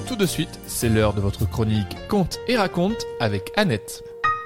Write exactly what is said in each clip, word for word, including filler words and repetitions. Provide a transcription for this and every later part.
Tout de suite, c'est l'heure de votre chronique Conte et raconte avec Annette.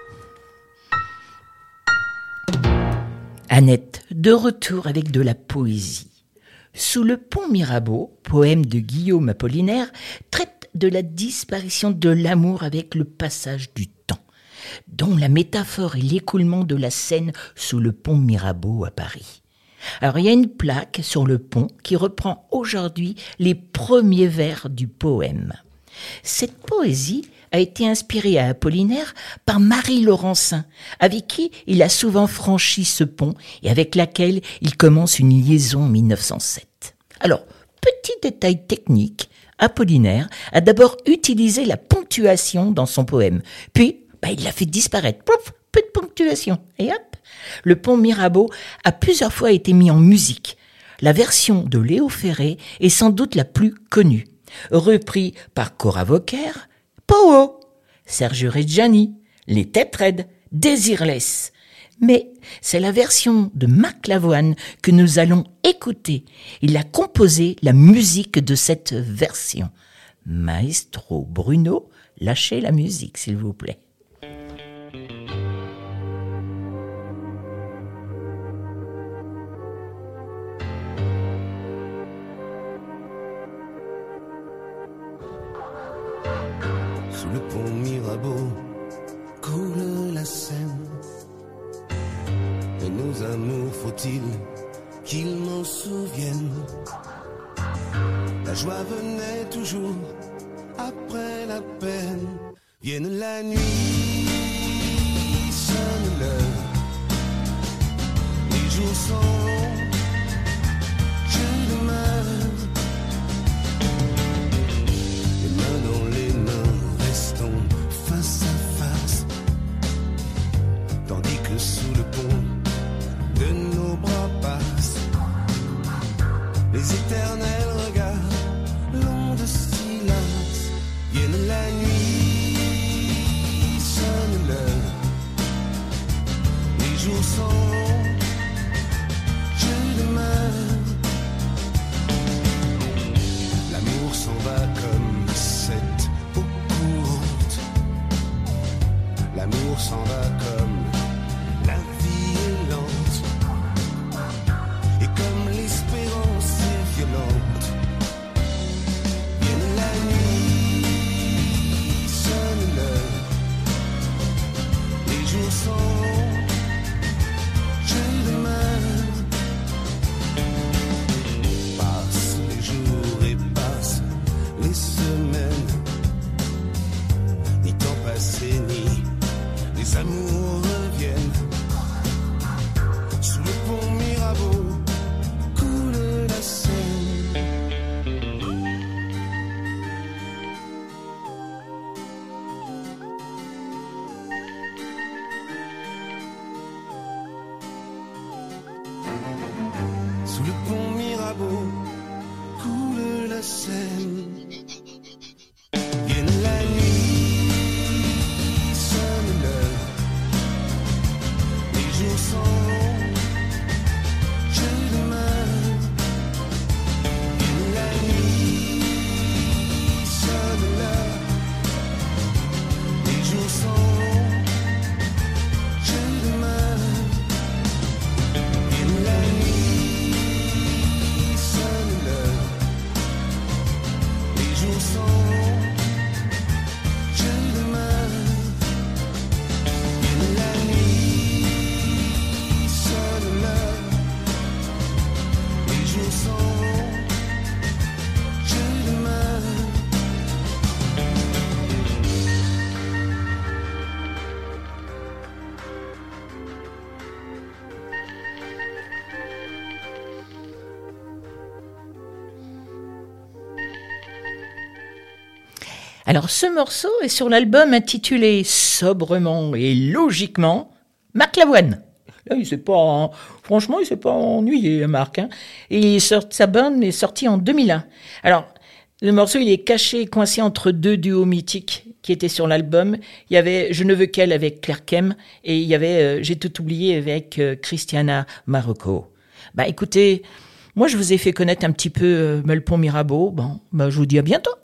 Annette, de retour avec de la poésie. Sous le pont Mirabeau, poème de Guillaume Apollinaire, traite de la disparition de l'amour avec le passage du temps, dont la métaphore est l'écoulement de la Seine sous le pont Mirabeau à Paris. Alors il y a une plaque sur le pont qui reprend aujourd'hui les premiers vers du poème. Cette poésie a été inspirée à Apollinaire par Marie Laurencin, avec qui il a souvent franchi ce pont et avec laquelle il commence une liaison en mille neuf cent sept. Alors, petit détail technique, Apollinaire a d'abord utilisé la ponctuation dans son poème, puis bah, il l'a fait disparaître. Pouf, peu de ponctuation, et hop. Le pont Mirabeau a plusieurs fois été mis en musique. La version de Léo Ferré est sans doute la plus connue, repris par Cora Vauquer, Poho, Sergio Reggiani, Les Têtes Raides, Désirless. Mais c'est la version de Marc Lavoine que nous allons écouter. Il a composé la musique de cette version. Maestro Bruno, lâchez la musique s'il vous plaît. Sous le pont Mirabeau coule la Seine. Et nos amours, faut-il qu'ils m'en souviennent? La joie venait toujours après la peine. Vienne la nuit, sonne l'heure. Les jours sont longs, je demeure. Les mains dans les mains, restons face à face. Tandis que sous le pont de nos bras passent les éternels regards longs de silence. Vienne la nuit, sonne l'heure. Les jours sont longs, je demeure. L'amour s'en va comme cette eau courante. L'amour s'en va comme la vie est lente. Et comme l'espérance est violente. Vienne la nuit, sonne l'heure. Les jours sont longs, je demeure. Passent les jours et passent les semaines. Ni temps passé, ni les amours reviennent. Sous le pont Mirabeau coule la Seine. Sous le pont Mirabeau coule la Seine. Vienne la nuit, sonne l'heure. Les jours sont longs, je demeure. Vienne la nuit, sonne l'heure. Les jours sont longs, je demeure. Vienne la nuit, sonne l'heure. Les jours sont longs, je demeure. Vienne la nuit, sonne l'heure. Les jours sont longs, je demeure. Alors ce morceau est sur l'album intitulé sobrement et logiquement Marc Lavoine. Là, il s'est pas, franchement, il s'est pas ennuyé, Marc. Hein. Et il sort, sa bande est sortie en deux mille un. Alors, le morceau, il est caché, coincé entre deux duos mythiques qui étaient sur l'album. Il y avait Je ne veux qu'elle avec Claire Kem et il y avait euh, J'ai tout oublié avec euh, Christiana Marocco. Bah écoutez, moi je vous ai fait connaître un petit peu euh, le pont Mirabeau. Bon, bah je vous dis à bientôt.